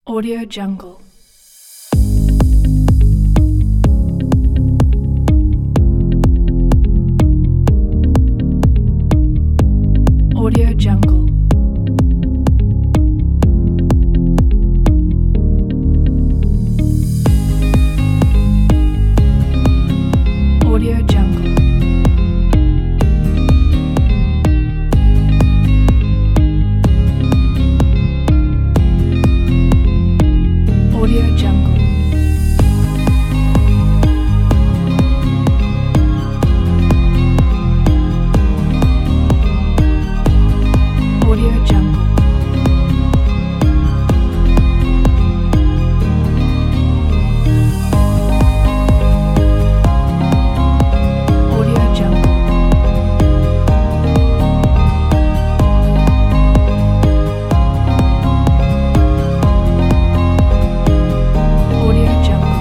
Audio Jungle. Audio Jungle. Audio Jungle. Audio Jungle. Audio Jungle. Audio Jungle. Audio Jungle.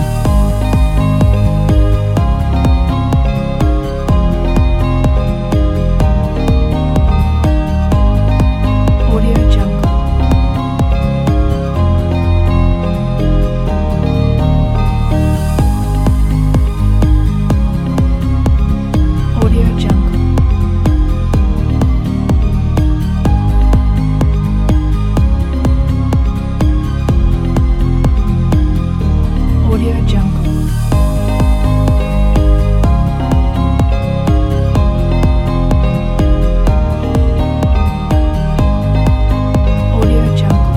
Audio Jungle. Audio Jungle. Audio Jungle. Audio Jungle.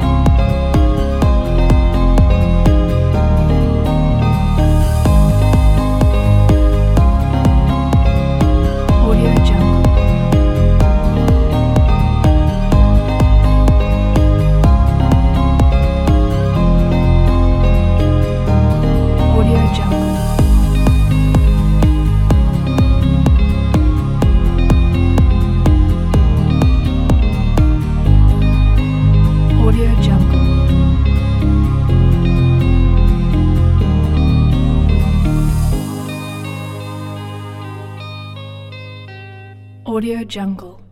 Audio Jungle. Audio Jungle. Audio Jungle. Audio Jungle.